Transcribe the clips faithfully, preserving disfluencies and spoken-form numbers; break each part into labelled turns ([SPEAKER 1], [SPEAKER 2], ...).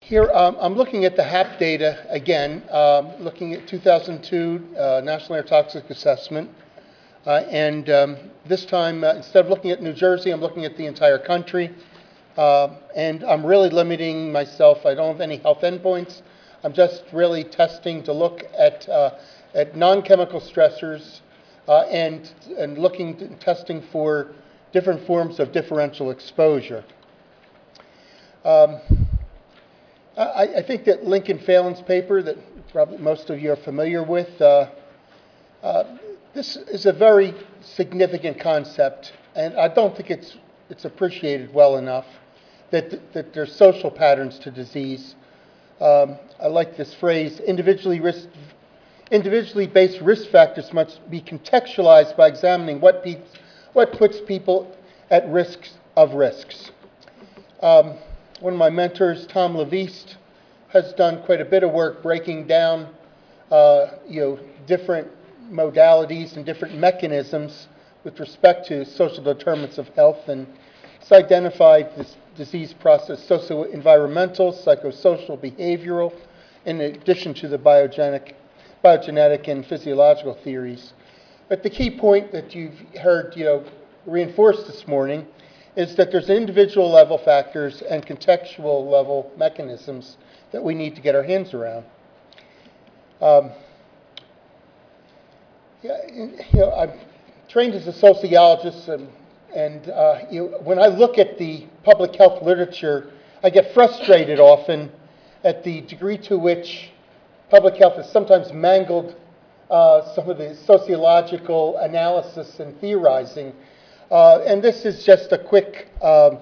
[SPEAKER 1] Here, um, I'm looking at the HAP data again, um, looking at two thousand two uh, National Air Toxic Assessment. Uh, and um, this time, uh, instead of looking at New Jersey, I'm looking at the entire country. Uh, and I'm really limiting myself. I don't have any health endpoints. I'm just really testing to look at, uh, at non-chemical stressors uh, and, and looking, to, testing for different forms of differential exposure. Um, I, I think that Lincoln Phelan's paper that probably most of you are familiar with, uh, uh, this is a very significant concept, and I don't think it's, it's appreciated well enough, that, that there's social patterns to disease. Um, I like this phrase, individually, risk, individually based risk factors must be contextualized by examining what, pe what puts people at risk of risks. Um, One of my mentors, Tom Leviste, has done quite a bit of work breaking down uh, you know, different modalities and different mechanisms with respect to social determinants of health. And it's identified this disease process, socio-environmental, psychosocial, behavioral, in addition to the biogenic, biogenetic and physiological theories. But the key point that you've heard you know, reinforced this morning is that there's individual level factors and contextual level mechanisms that we need to get our hands around. Um, yeah, you know, I'm trained as a sociologist, and, and uh, you know, when I look at the public health literature, I get frustrated often at the degree to which public health has sometimes mangled uh, some of the sociological analysis and theorizing. Uh, and this is just a quick um,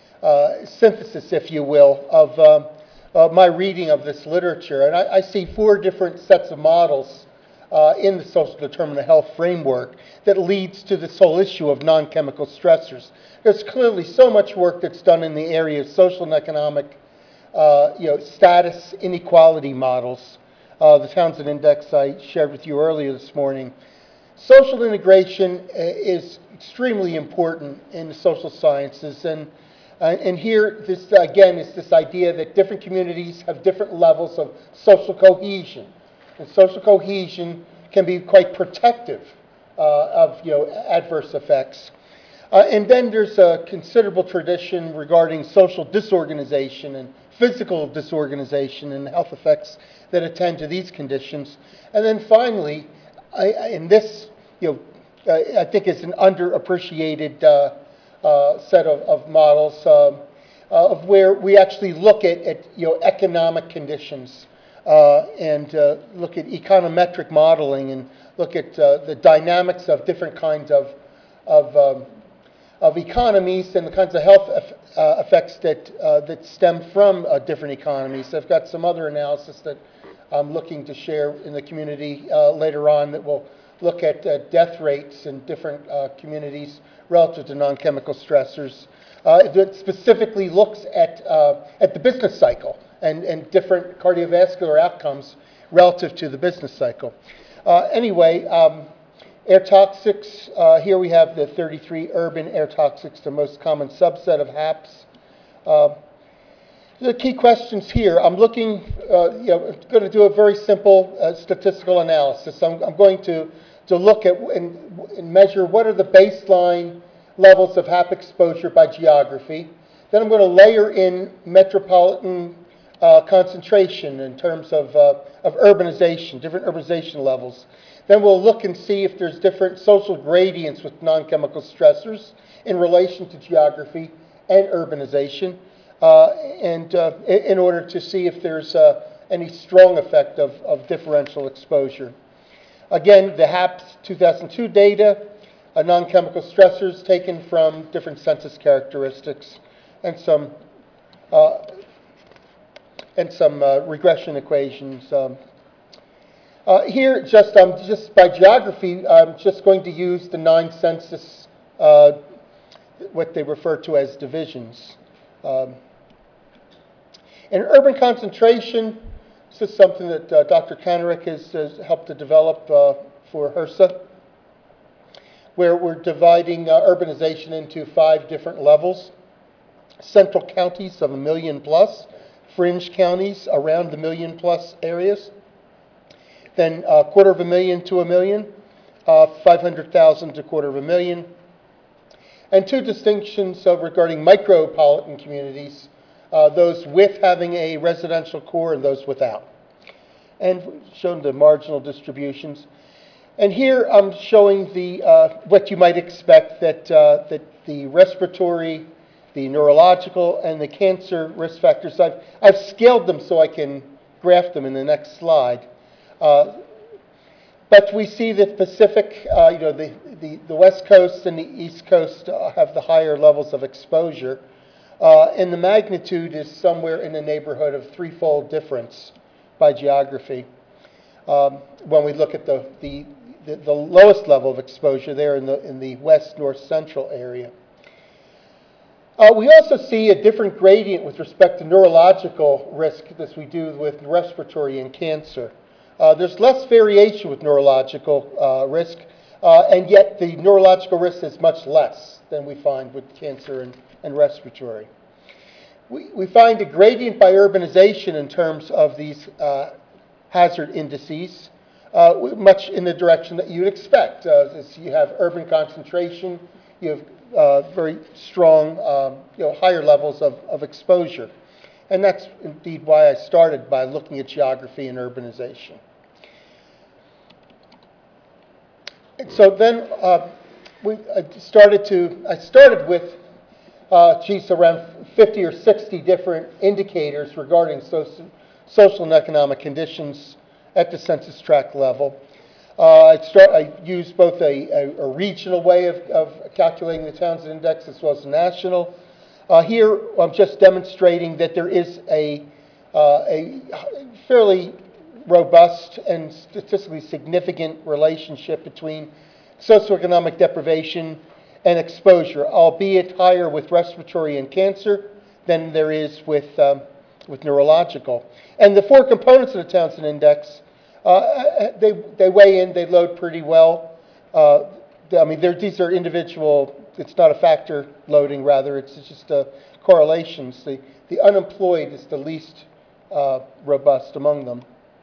[SPEAKER 1] uh, synthesis, if you will, of, um, of my reading of this literature. And I, I see four different sets of models uh, in the social determinant of health framework that leads to this whole issue of non-chemical stressors. There's clearly so much work that's done in the area of social and economic uh, you know, status inequality models. Uh, the Townsend Index I shared with you earlier this morning. Social integration is extremely important in the social sciences, and uh, and here this again is this idea that different communities have different levels of social cohesion, and social cohesion can be quite protective uh, of you know adverse effects. Uh, and then there's a considerable tradition regarding social disorganization and physical disorganization and health effects that attend to these conditions. And then finally, I, I, in this, you know, uh, I think is an underappreciated uh, uh, set of, of models um, uh, of where we actually look at, at you know, economic conditions uh, and uh, look at econometric modeling and look at uh, the dynamics of different kinds of, of um, of economies and the kinds of health uh, effects that, uh, that stem from uh, different economies. I've got some other analysis that I'm looking to share in the community uh, later on that will look at uh, death rates in different uh, communities relative to non-chemical stressors. Uh, that specifically looks at, uh, at the business cycle and, and different cardiovascular outcomes relative to the business cycle. Uh, anyway, um, air toxics, uh, here we have the thirty-three urban air toxics, the most common subset of HAPs. Uh, the key questions here, I'm looking, uh, you know, I'm going to do a very simple uh, statistical analysis. I'm, I'm going to, to look at and, and measure what are the baseline levels of HAP exposure by geography. Then I'm going to layer in metropolitan uh, concentration in terms of, uh, of urbanization, different urbanization levels. Then we'll look and see if there's different social gradients with non-chemical stressors in relation to geography and urbanization, uh, and uh, in order to see if there's uh, any strong effect of, of differential exposure. Again, the HAPS two thousand two data, uh, non-chemical stressors taken from different census characteristics, and some, uh, and some uh, regression equations. Um, Uh, here, just, um, just by geography, I'm just going to use the nine census, uh, what they refer to as divisions. Um, in urban concentration, this is something that uh, Doctor Kanarick has, has helped to develop uh, for HRSA, where we're dividing uh, urbanization into five different levels. Central counties of a million plus, fringe counties around the million plus areas. Then a quarter of a million to a million, uh, five hundred thousand to quarter of a million. And two distinctions uh, regarding micropolitan communities, uh, those with having a residential core and those without. And shown the marginal distributions. And here I'm showing the, uh, what you might expect, that, uh, that the respiratory, the neurological, and the cancer risk factors, I've, I've scaled them so I can graph them in the next slide. Uh, but we see that the Pacific, uh, you know, the, the, the West Coast and the East Coast uh, have the higher levels of exposure. Uh, and the magnitude is somewhere in the neighborhood of threefold difference by geography. Um, when we look at the, the, the, the lowest level of exposure there in the, in the west, north, central area. Uh, we also see a different gradient with respect to neurological risk as we do with respiratory and cancer. Uh, there's less variation with neurological uh, risk, uh, and yet the neurological risk is much less than we find with cancer and, and respiratory. We, we find a gradient by urbanization in terms of these uh, hazard indices, uh, much in the direction that you'd expect. Uh, as you have urban concentration, you have uh, very strong, um, you know, higher levels of, of exposure. And that's indeed why I started by looking at geography and urbanization. And so then uh, we I started to, I started with, uh, geez, around fifty or sixty different indicators regarding social, social and economic conditions at the census tract level. Uh, I, start, I used both a, a, a regional way of, of calculating the Townsend Index as well as a national. Uh, here, I'm just demonstrating that there is a, uh, a fairly robust and statistically significant relationship between socioeconomic deprivation and exposure, albeit higher with respiratory and cancer than there is with, um, with neurological. And the four components of the Townsend Index, uh, they, they weigh in, they load pretty well. Uh, I mean, these are individual. It's not a factor loading, rather, it's just uh, correlations. The, the unemployed is the least uh, robust among them.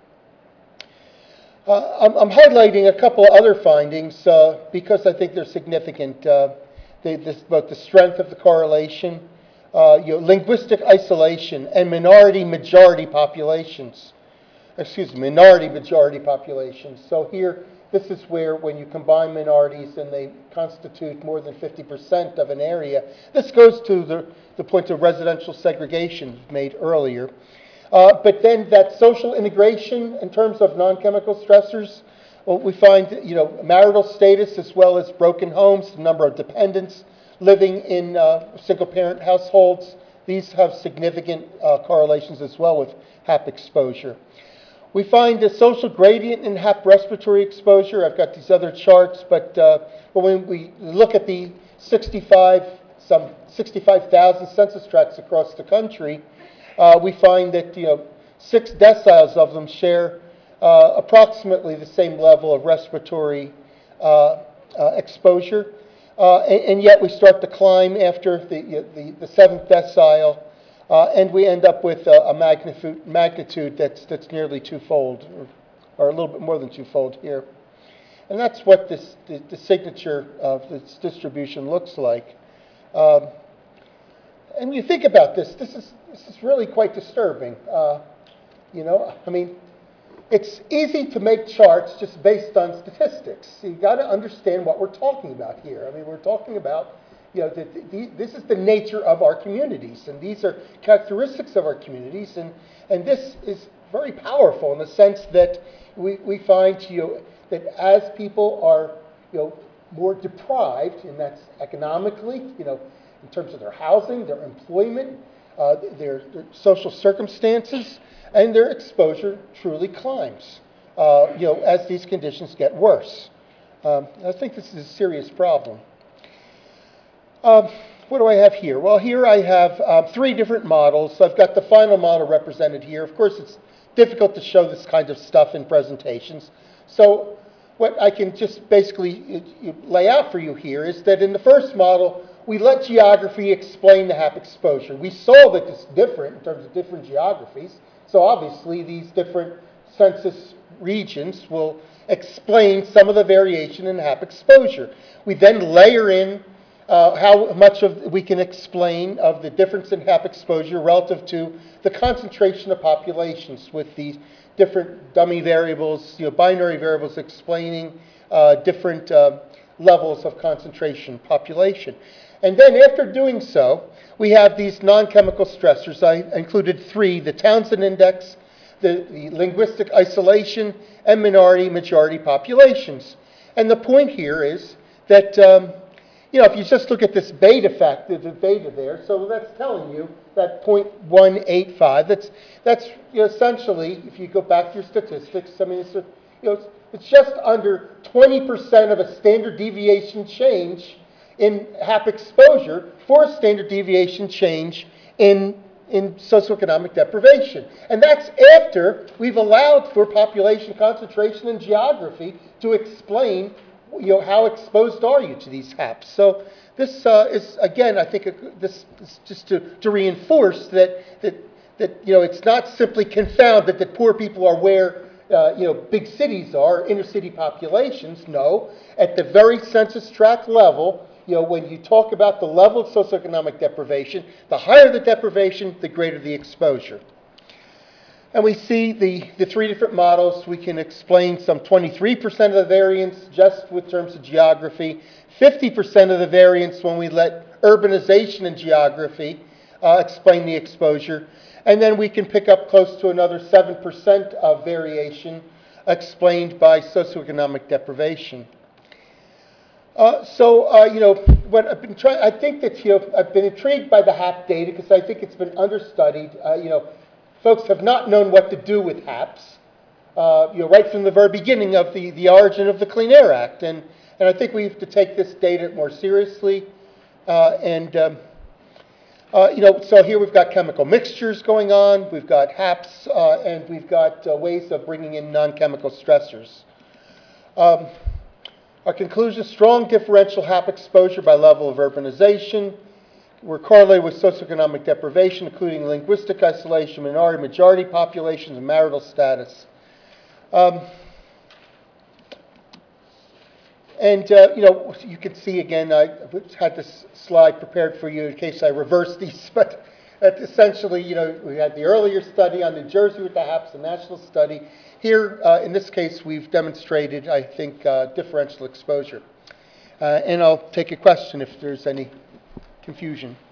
[SPEAKER 1] Uh, I'm, I'm highlighting a couple of other findings uh, because I think they're significant. Uh, they, this, both the strength of the correlation, uh, you know, linguistic isolation, and minority-majority populations. Excuse me, minority-majority populations. So here, this is where, when you combine minorities and they constitute more than fifty percent of an area, this goes to the, the point of residential segregation made earlier. Uh, but then that social integration in terms of non-chemical stressors, well, we find, you know, marital status as well as broken homes, the number of dependents living in uh, single-parent households. These have significant uh, correlations as well with H A P exposure. We find a social gradient in H A P respiratory exposure. I've got these other charts, but, uh, but when we look at the sixty-five, some sixty-five thousand census tracts across the country, uh, we find that, you know, six deciles of them share uh, approximately the same level of respiratory uh, uh, exposure, uh, and, and yet we start to climb after the, the, the seventh decile. Uh, and we end up with a, a magnitude, magnitude that's, that's nearly twofold, or, or a little bit more than twofold here. And that's what this, the, the signature of this distribution looks like. Um, and when you think about this, this is, this is really quite disturbing. Uh, you know, I mean, it's easy to make charts just based on statistics. You've got to understand what we're talking about here. I mean, we're talking about, you know, the, the, this is the nature of our communities, and these are characteristics of our communities, and, and this is very powerful in the sense that we, we find, you know, that as people are, you know, more deprived, and that's economically, you know, in terms of their housing, their employment, uh, their, their social circumstances, and their exposure truly climbs, uh, you know, as these conditions get worse. Um, I think this is a serious problem. Um, what do I have here? Well, here I have um, three different models. So I've got the final model represented here. Of course, it's difficult to show this kind of stuff in presentations. So what I can just basically lay out for you here is that in the first model, we let geography explain the HAP exposure. We saw that it's different in terms of different geographies. So obviously these different census regions will explain some of the variation in HAP exposure. We then layer in uh, how much of we can explain of the difference in HAP exposure relative to the concentration of populations with these different dummy variables, you know, binary variables explaining uh, different uh, levels of concentration population. And then after doing so, we have these non-chemical stressors. I included three: the Townsend Index, the, the linguistic isolation, and minority-majority populations. And the point here is that, um, you know, if you just look at this beta factor, the beta there, so that's telling you that zero point one eight five, that's, that's you know, essentially, if you go back to your statistics, I mean, it's, a, you know, it's, it's just under twenty percent of a standard deviation change in HAP exposure for a standard deviation change in, in socioeconomic deprivation. And that's after we've allowed for population concentration and geography to explain, you know, how exposed are you to these HAPs. So this uh, is, again, I think uh, this is just to, to reinforce that, that, that, you know, it's not simply confounded that poor people are where Uh, you know, big cities are, inner city populations. No, at the very census tract level, you know, when you talk about the level of socioeconomic deprivation, the higher the deprivation, the greater the exposure. And we see the, the three different models. We can explain some twenty-three percent of the variance just with terms of geography, fifty percent of the variance when we let urbanization and geography uh, explain the exposure. And then we can pick up close to another seven percent of variation explained by socioeconomic deprivation. Uh, so, uh, you know, what I've been trying, I think that, you know, I've been intrigued by the HAP data because I think it's been understudied. Uh, you know, folks have not known what to do with HAPs, uh, you know, right from the very beginning of the, the origin of the Clean Air Act. And, and I think we have to take this data more seriously. Uh, and, um, Uh, you know, so here we've got chemical mixtures going on, we've got HAPs, uh, and we've got uh, ways of bringing in non-chemical stressors. Um, our conclusion, strong differential HAP exposure by level of urbanization. We're correlated with socioeconomic deprivation, including linguistic isolation, minority, majority populations, and marital status. Um, And, uh, you know, you can see again, I had this slide prepared for you in case I reverse these, but that's essentially, you know, we had the earlier study on New Jersey with the HAPs, the national study. Here, uh, in this case, we've demonstrated, I think, uh, differential exposure. Uh, and I'll take a question if there's any confusion.